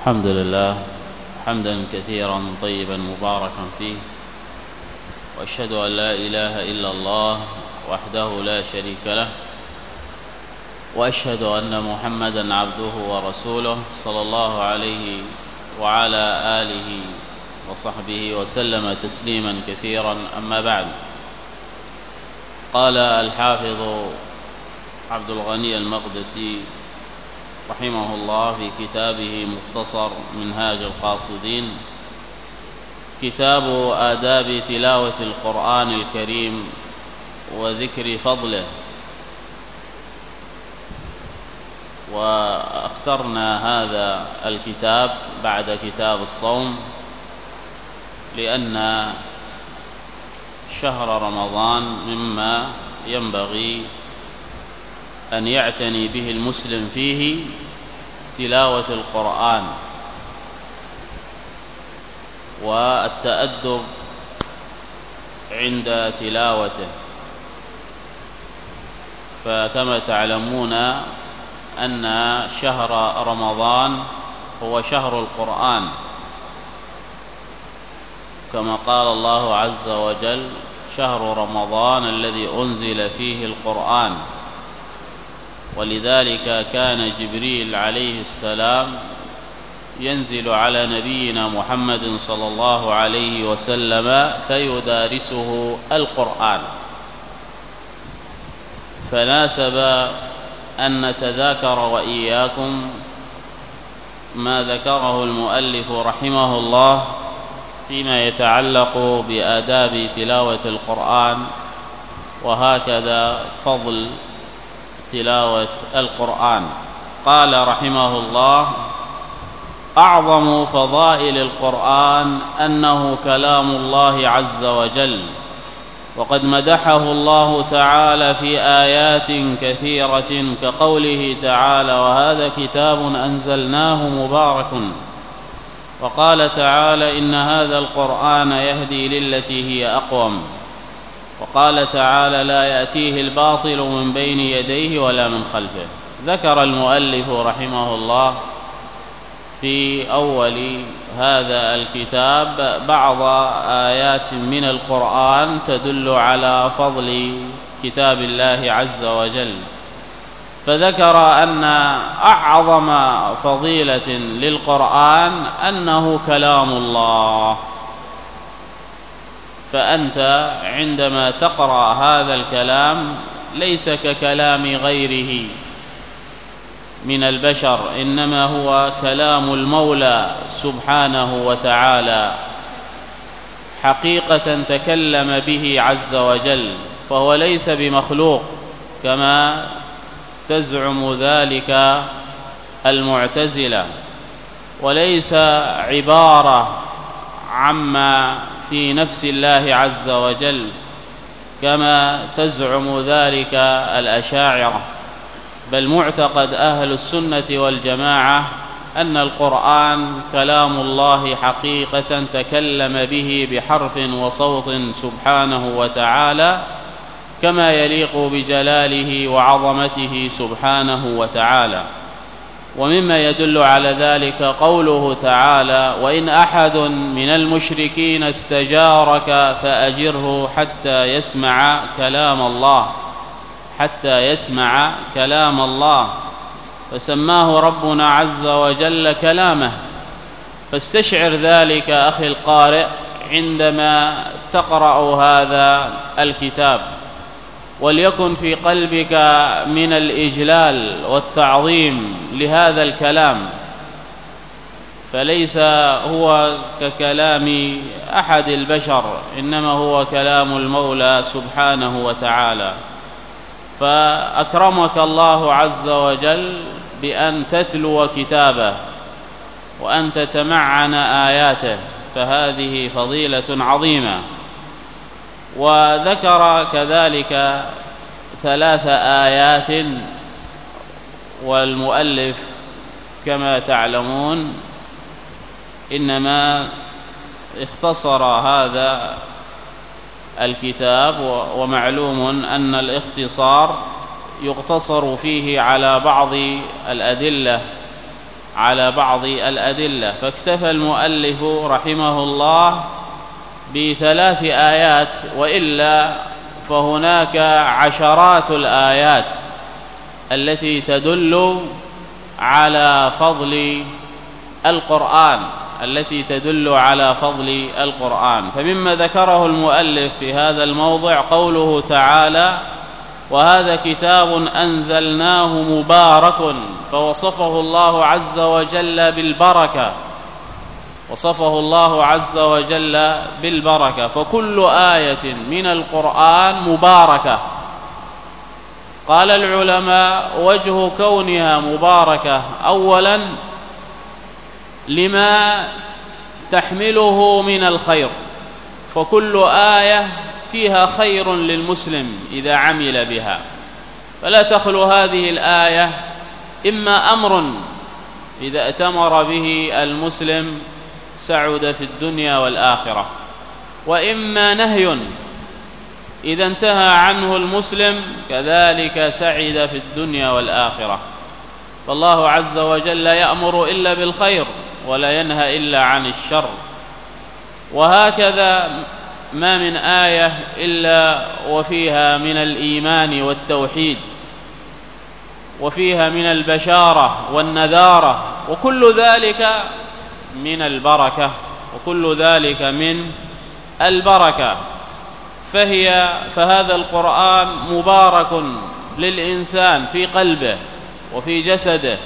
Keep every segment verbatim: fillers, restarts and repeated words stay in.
الحمد لله حمدا كثيرا طيبا مباركا فيه، وأشهد أن لا إله إلا الله وحده لا شريك له، وأشهد أن محمدا عبده ورسوله صلى الله عليه وعلى آله وصحبه وسلم تسليما كثيرا. أما بعد، قال الحافظ عبد الغني المقدسي رحمه الله في كتابه مختصر منهاج القاصدين، كتاب آداب تلاوة القرآن الكريم وذكر فضله. واخترنا هذا الكتاب بعد كتاب الصوم لأن شهر رمضان مما ينبغي أن يعتني به المسلم فيه تلاوة القرآن والتأدب عند تلاوته. فكما تعلمون أن شهر رمضان هو شهر القرآن، كما قال الله عز وجل: شهر رمضان الذي أنزل فيه القرآن. ولذلك كان جبريل عليه السلام ينزل على نبينا محمد صلى الله عليه وسلم فيدارسه القرآن، فناسب أن نتذاكر وإياكم ما ذكره المؤلف رحمه الله فيما يتعلق بآداب تلاوة القرآن، وهكذا فضل تلاوة القرآن. قال رحمه الله: أعظم فضائل القرآن أنه كلام الله عز وجل، وقد مدحه الله تعالى في آيات كثيرة كقوله تعالى: وهذا كتاب أنزلناه مبارك. وقال تعالى: إن هذا القرآن يهدي للتي هي أقوم. وقال تعالى: لا يأتيه الباطل من بين يديه ولا من خلفه. ذكر المؤلف رحمه الله في أول هذا الكتاب بعض آيات من القرآن تدل على فضل كتاب الله عز وجل، فذكر أن أعظم فضيلة للقرآن أنه كلام الله. فأنت عندما تقرأ هذا الكلام ليس ككلام غيره من البشر، إنما هو كلام المولى سبحانه وتعالى، حقيقة تكلم به عز وجل، فهو ليس بمخلوق كما تزعم ذلك المعتزلة، وليس عبارة عما في نفس الله عز وجل كما تزعم ذلك الأشاعرة، بل معتقد أهل السنة والجماعة أن القرآن كلام الله حقيقة تكلم به بحرف وصوت سبحانه وتعالى كما يليق بجلاله وعظمته سبحانه وتعالى. ومما يدل على ذلك قوله تعالى: وإن أحد من المشركين استجارك فأجره حتى يسمع كلام الله حتى يسمع كلام الله فسماه ربنا عز وجل كلامه. فاستشعر ذلك أخي القارئ عندما تقرأ هذا الكتاب، وليكن في قلبك من الإجلال والتعظيم لهذا الكلام، فليس هو ككلام أحد البشر، إنما هو كلام المولى سبحانه وتعالى. فأكرمك الله عز وجل بأن تتلو كتابه وأن تتمعن آياته، فهذه فضيلة عظيمة. وذكر كذلك ثلاث آيات، والمؤلف كما تعلمون إنما اختصر هذا الكتاب، ومعلوم أن الاختصار يقتصر فيه على بعض الأدلة على بعض الأدلة، فاكتفى المؤلف رحمه الله بثلاث آيات، وإلا فهناك عشرات الآيات التي تدل على فضل القرآن التي تدل على فضل القرآن. فمما ذكره المؤلف في هذا الموضع قوله تعالى: وهذا كتاب أنزلناه مبارك، فوصفه الله عز وجل بالبركة وصفه الله عز وجل بالبركة فكل آية من القرآن مباركة. قال العلماء: وجه كونها مباركة أولا لما تحمله من الخير، فكل آية فيها خير للمسلم إذا عمل بها، فلا تخلو هذه الآية إما أمر إذا أتمر به المسلم سعد في الدنيا والآخرة، وإما نهي إذا انتهى عنه المسلم كذلك سعد في الدنيا والآخرة. فالله عز وجل لا يأمر إلا بالخير ولا ينهى إلا عن الشر. وهكذا ما من آية إلا وفيها من الإيمان والتوحيد، وفيها من البشارة والنذارة، وكل ذلك من البركة وكل ذلك من البركة. فهي فهذا القرآن مبارك للإنسان في قلبه وفي جسده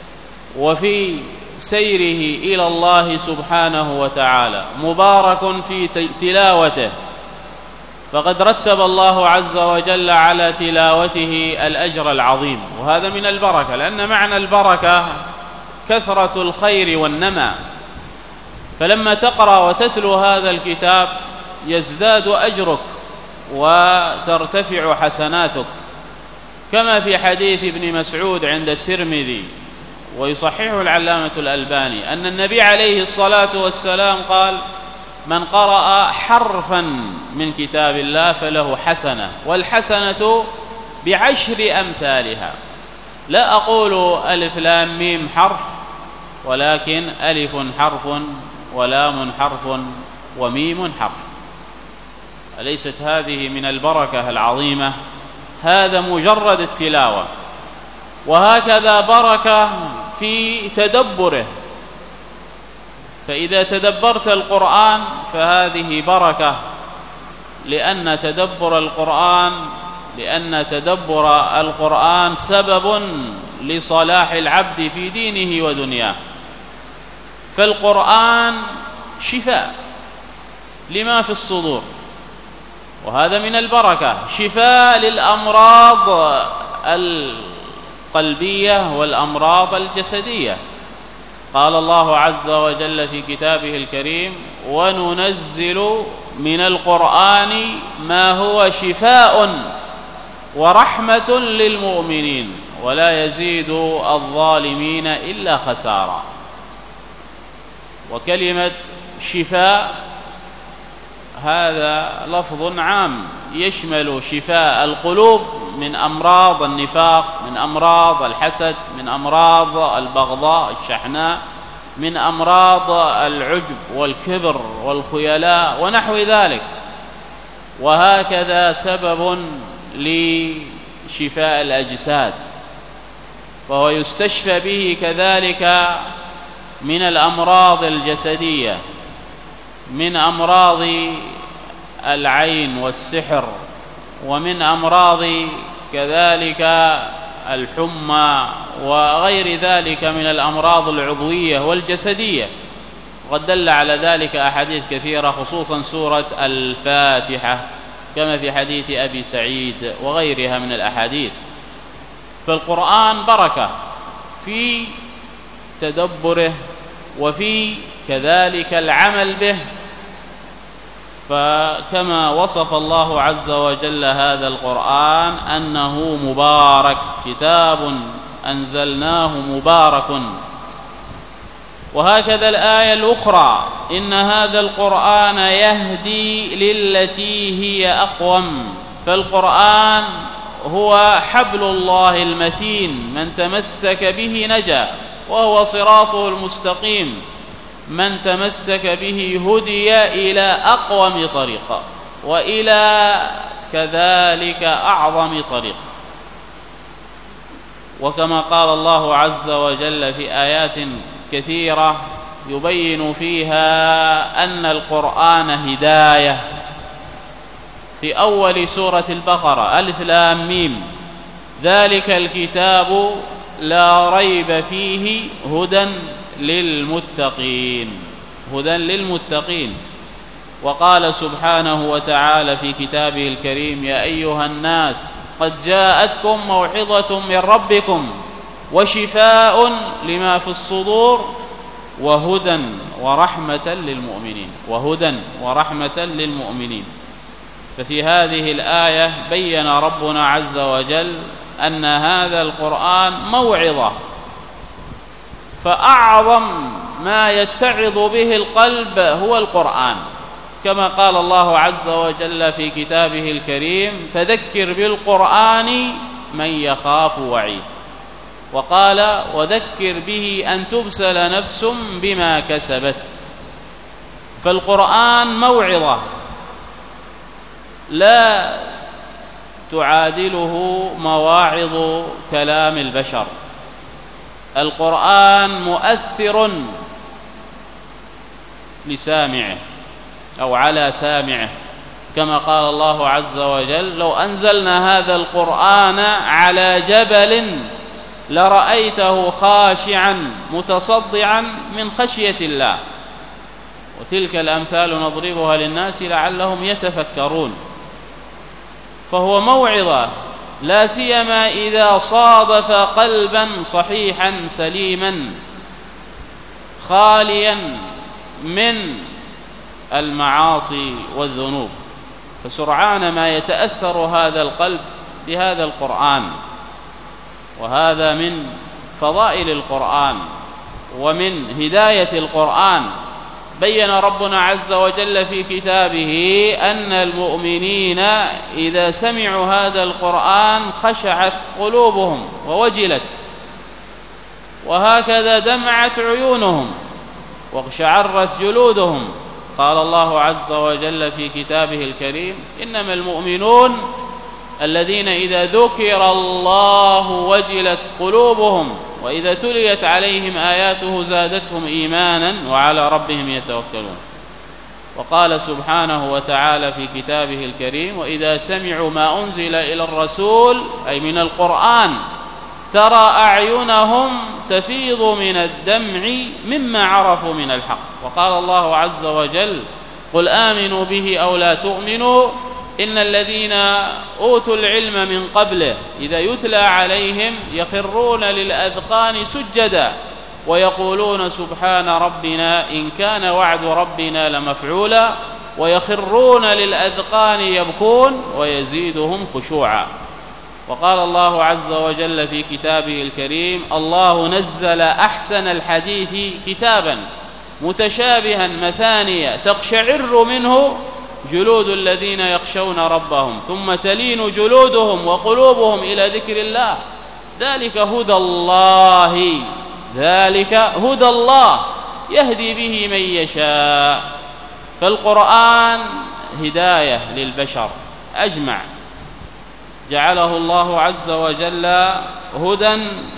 وفي سيره إلى الله سبحانه وتعالى، مبارك في تلاوته، فقد رتب الله عز وجل على تلاوته الأجر العظيم، وهذا من البركة، لأن معنى البركة كثرة الخير والنمى. فلما تقرأ وتتلو هذا الكتاب يزداد أجرك وترتفع حسناتك، كما في حديث ابن مسعود عند الترمذي ويصححه العلامة الألباني أن النبي عليه الصلاة والسلام قال: من قرأ حرفا من كتاب الله فله حسنة، والحسنة بعشر أمثالها. لا أقول ألف لام ميم حرف، ولكن ألف حرف ولام حرف وميم حرف. أليست هذه من البركة العظيمة؟ هذا مجرد التلاوة. وهكذا بركة في تدبره، فإذا تدبرت القرآن فهذه بركة، لأن تدبر القرآن لأن تدبر القرآن سبب لصلاح العبد في دينه ودنياه. فالقرآن شفاء لما في الصدور، وهذا من البركة، شفاء للأمراض القلبية والأمراض الجسدية. قال الله عز وجل في كتابه الكريم: وننزل من القرآن ما هو شفاء ورحمة للمؤمنين ولا يزيد الظالمين إلا خسارا. وكلمة شفاء هذا لفظ عام يشمل شفاء القلوب من أمراض النفاق، من أمراض الحسد، من أمراض البغضاء الشحناء، من أمراض العجب والكبر والخيلاء ونحو ذلك. وهكذا سبب لشفاء الأجساد، فهو يستشفى به كذلك من الأمراض الجسدية، من أمراض العين والسحر، ومن أمراض كذلك الحمى وغير ذلك من الأمراض العضوية والجسدية. وقد دل على ذلك أحاديث كثيرة، خصوصا سورة الفاتحة كما في حديث أبي سعيد وغيرها من الأحاديث. فالقرآن بركة في تدبره وفي كذلك العمل به. فكما وصف الله عز وجل هذا القرآن أنه مبارك، كتاب أنزلناه مبارك. وهكذا الآية الأخرى: إن هذا القرآن يهدي للتي هي أقوم. فالقرآن هو حبل الله المتين، من تمسك به نجا، وهو صراطه المستقيم، من تمسك به هدي إلى أقوم طريق وإلى كذلك أعظم طريق. وكما قال الله عز وجل في آيات كثيرة يبين فيها أن القرآن هداية، في أول سورة البقرة ألف لام ميم ذلك الكتاب لا ريب فيه هدى للمتقين، هدى للمتقين. وقال سبحانه وتعالى في كتابه الكريم يا أيها الناس قد جاءتكم موعظة من ربكم وشفاء لما في الصدور وهدى ورحمة للمؤمنين، وهدى ورحمة للمؤمنين. ففي هذه الآية بين ربنا عز وجل أن هذا القرآن موعظة، فأعظم ما يتعظ به القلب هو القرآن، كما قال الله عز وجل في كتابه الكريم فذكر بالقرآن من يخاف وعيد، وقال وذكر به أن تبسل نفس بما كسبت. فالقرآن موعظة لا تعادله مواعظ كلام البشر. القرآن مؤثر لسامعه أو على سامعه، كما قال الله عز وجل لو أنزلنا هذا القرآن على جبل لرأيته خاشعا متصدعا من خشية الله. وتلك الأمثال نضربها للناس لعلهم يتفكرون. فهو موعظة، لا سيما إذا صادف قلبا صحيحا سليما خاليا من المعاصي والذنوب، فسرعان ما يتأثر هذا القلب بهذا القرآن. وهذا من فضائل القرآن ومن هداية القرآن. بين ربنا عز وجل في كتابه أن المؤمنين إذا سمعوا هذا القرآن خشعت قلوبهم ووجلت، وهكذا دمعت عيونهم واقشعرت جلودهم. قال الله عز وجل في كتابه الكريم إنما المؤمنون الذين إذا ذكر الله وجلت قلوبهم وإذا تليت عليهم آياته زادتهم إيمانا وعلى ربهم يتوكلون. وقال سبحانه وتعالى في كتابه الكريم وإذا سمعوا ما أنزل إلى الرسول أي من القرآن ترى أعينهم تفيض من الدمع مما عرفوا من الحق. وقال الله عز وجل قل آمنوا به أو لا تؤمنوا إن الذين أوتوا العلم من قبله إذا يتلى عليهم يخرون للأذقان سجدا ويقولون سبحان ربنا إن كان وعد ربنا لمفعولا ويخرون للأذقان يبكون ويزيدهم خشوعا. وقال الله عز وجل في كتابه الكريم الله نزل أحسن الحديث كتابا متشابها مثانية تقشعر منه جلود الذين يخشون ربهم ثم تلين جلودهم وقلوبهم إلى ذكر الله ذلك هدى الله ذلك هدى الله يهدي به من يشاء. فالقرآن هداية للبشر أجمع، جعله الله عز وجل هدى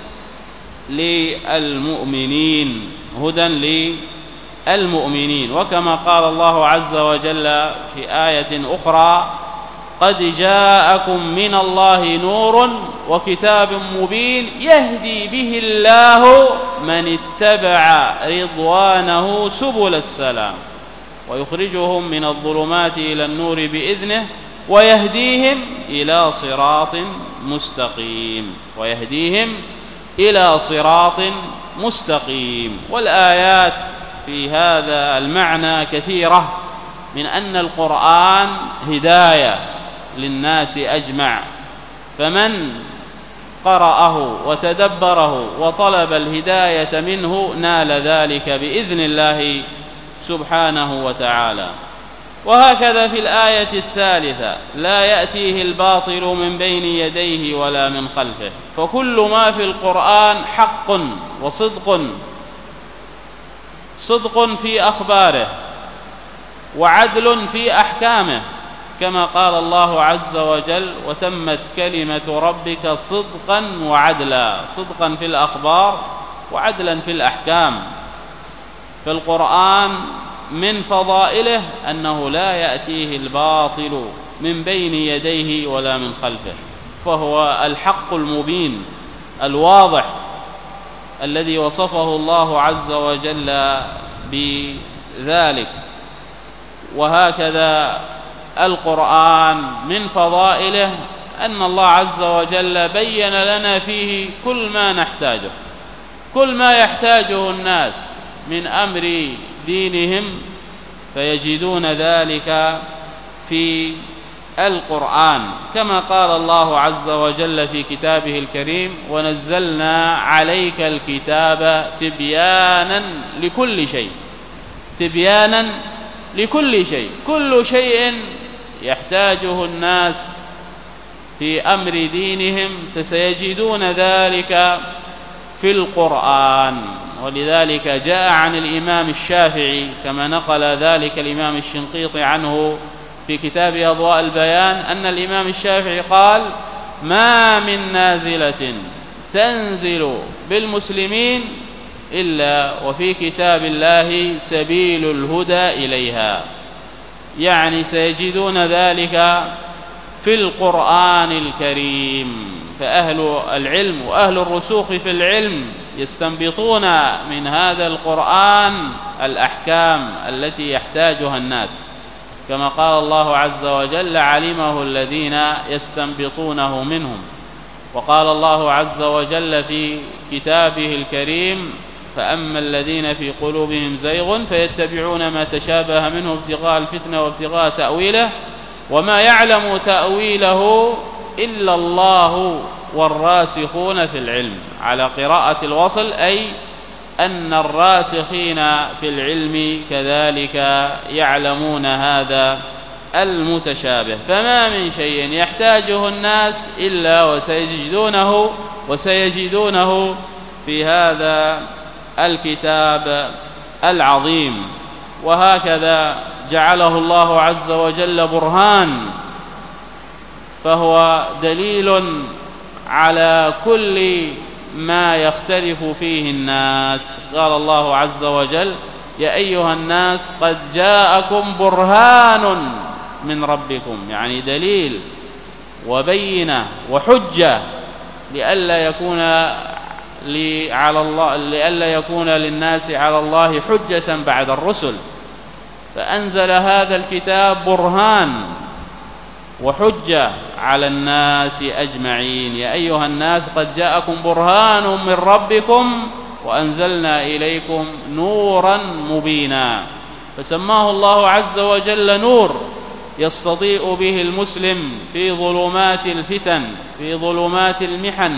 للمؤمنين هدى للمؤمنين. وكما قال الله عز وجل في آية أخرى قد جاءكم من الله نور وكتاب مبين يهدي به الله من اتبع رضوانه سبل السلام ويخرجهم من الظلمات إلى النور بإذنه ويهديهم إلى صراط مستقيم ويهديهم إلى صراط مستقيم. والآيات في هذا المعنى كثيرة من أن القرآن هداية للناس أجمع، فمن قرأه وتدبره وطلب الهداية منه نال ذلك بإذن الله سبحانه وتعالى. وهكذا في الآية الثالثة: لا يأتيه الباطل من بين يديه ولا من خلفه. فكل ما في القرآن حق وصدق، صدق في أخباره وعدل في أحكامه، كما قال الله عز وجل: وتمت كلمة ربك صدقا وعدلا، صدقا في الأخبار وعدلا في الأحكام. فالقرآن من فضائله أنه لا يأتيه الباطل من بين يديه ولا من خلفه، فهو الحق المبين الواضح الذي وصفه الله عز وجل بذلك. وهكذا القرآن من فضائله أن الله عز وجل بين لنا فيه كل ما نحتاجه، كل ما يحتاجه الناس من أمر دينهم فيجدون ذلك في القرآن، كما قال الله عز وجل في كتابه الكريم: ونزلنا عليك الكتاب تبيانا لكل شيء. تبيانا لكل شيء، كل شيء يحتاجه الناس في أمر دينهم فسيجدون ذلك في القرآن. ولذلك جاء عن الإمام الشافعي كما نقل ذلك الإمام الشنقيطي عنه في كتاب أضواء البيان أن الإمام الشافعي قال: ما من نازلة تنزل بالمسلمين إلا وفي كتاب الله سبيل الهدى إليها، يعني سيجدون ذلك في القرآن الكريم. فأهل العلم وأهل الرسوخ في العلم يستنبطون من هذا القرآن الأحكام التي يحتاجها الناس، كما قال الله عز وجل: علمه الذين يستنبطونه منهم. وقال الله عز وجل في كتابه الكريم: فأما الذين في قلوبهم زيغ فيتبعون ما تشابه منه ابتغاء الفتنة وابتغاء تأويله وما يعلم تأويله إلا الله والراسخون في العلم، على قراءة الوصل، أي أن الراسخين في العلم كذلك يعلمون هذا المتشابه. فما من شيء يحتاجه الناس إلا وسيجدونه وسيجدونه في هذا الكتاب العظيم. وهكذا جعله الله عز وجل برهان، فهو دليل على كل ما يختلف فيه الناس. قال الله عز وجل: يا أيها الناس قد جاءكم برهان من ربكم، يعني دليل وبينة وحجة لئلا يكون على الله لئلا يكون للناس على الله حجة بعد الرسل، فأنزل هذا الكتاب برهان وحجة على الناس أجمعين. يا أيها الناس قد جاءكم برهان من ربكم وأنزلنا إليكم نورا مبينا. فسماه الله عز وجل نور يستضيء به المسلم في ظلمات الفتن، في ظلمات المحن.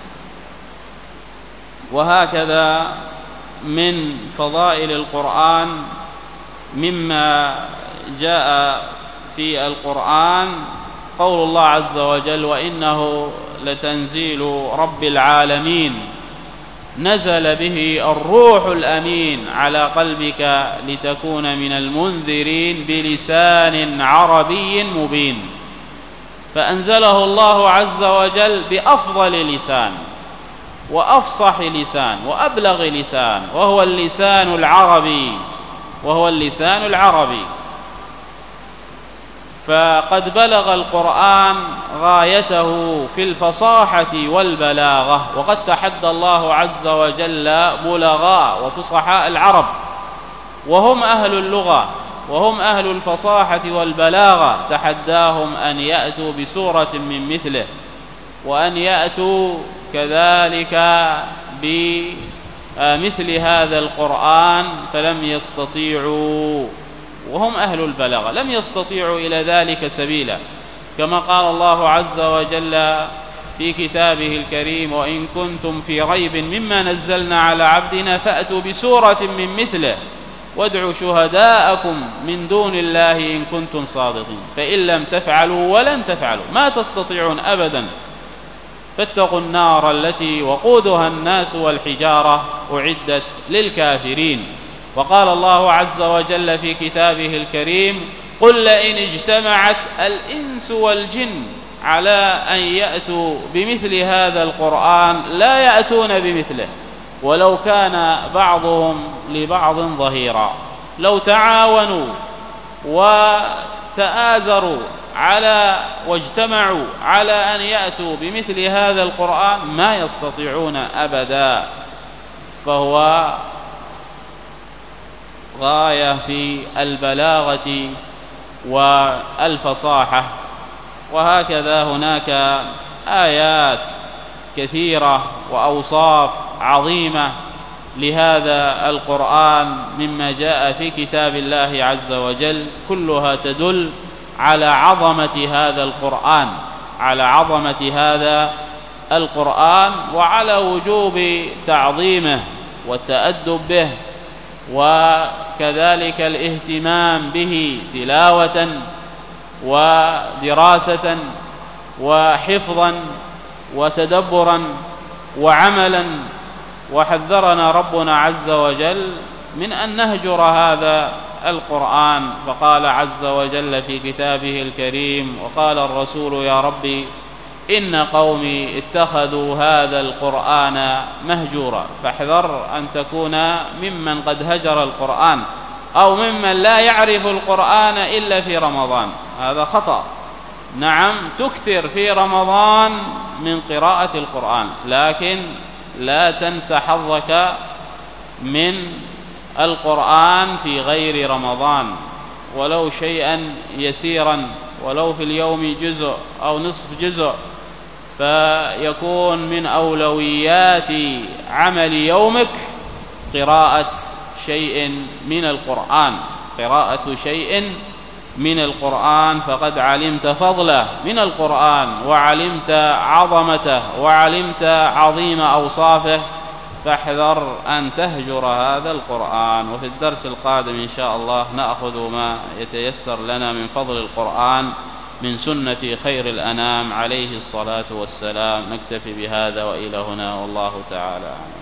وهكذا من فضائل القرآن مما جاء في القرآن قول الله عز وجل: وإنه لتنزيل رب العالمين نزل به الروح الأمين على قلبك لتكون من المنذرين بلسان عربي مبين. فأنزله الله عز وجل بأفضل لسان وأفصح لسان وأبلغ لسان، وهو اللسان العربي وهو اللسان العربي فقد بلغ القرآن غايته في الفصاحة والبلاغة. وقد تحدى الله عز وجل بلغاء وفصحاء العرب، وهم أهل اللغة وهم أهل الفصاحة والبلاغة، تحداهم أن يأتوا بسورة من مثله، وأن يأتوا كذلك بمثل هذا القرآن، فلم يستطيعوا، وهم أهل البلاغة لم يستطيعوا إلى ذلك سبيلا، كما قال الله عز وجل في كتابه الكريم: وإن كنتم في ريب مما نزلنا على عبدنا فأتوا بسورة من مثله وادعوا شهداءكم من دون الله إن كنتم صادقين فإن لم تفعلوا ولن تفعلوا ما تستطيعون أبدا فاتقوا النار التي وقودها الناس والحجارة أعدت للكافرين. وقال الله عز وجل في كتابه الكريم قل لئن اجتمعت الإنس والجن على أن يأتوا بمثل هذا القرآن لا يأتون بمثله ولو كان بعضهم لبعض ظهيرا. لو تعاونوا وتآزروا على واجتمعوا على أن يأتوا بمثل هذا القرآن ما يستطيعون أبدا. فهو غاية في البلاغة والفصاحة. وهكذا هناك آيات كثيرة وأوصاف عظيمة لهذا القرآن مما جاء في كتاب الله عز وجل كلها تدل على عظمة هذا القرآن على عظمة هذا القرآن وعلى وجوب تعظيمه والتأدب به وكذلك الاهتمام به تلاوة ودراسة وحفظا وتدبرا وعملا. وحذرنا ربنا عز وجل من أن نهجر هذا القرآن فقال عز وجل في كتابه الكريم وقال الرسول يا ربي إن قومي اتخذوا هذا القرآن مهجورا. فاحذر أن تكون ممن قد هجر القرآن أو ممن لا يعرف القرآن إلا في رمضان. هذا خطأ. نعم تكثر في رمضان من قراءة القرآن لكن لا تنس حظك من القرآن في غير رمضان ولو شيئا يسيرا ولو في اليوم جزء أو نصف جزء فيكون من أولويات عمل يومك قراءة شيء من القرآن قراءة شيء من القرآن فقد علمت فضله من القرآن وعلمت عظمته وعلمت عظيم أوصافه فاحذر أن تهجر هذا القرآن. وفي الدرس القادم إن شاء الله نأخذ ما يتيسر لنا من فضل القرآن من سنة خير الأنام عليه الصلاة والسلام. نكتفي بهذا وإلى هنا والله تعالى.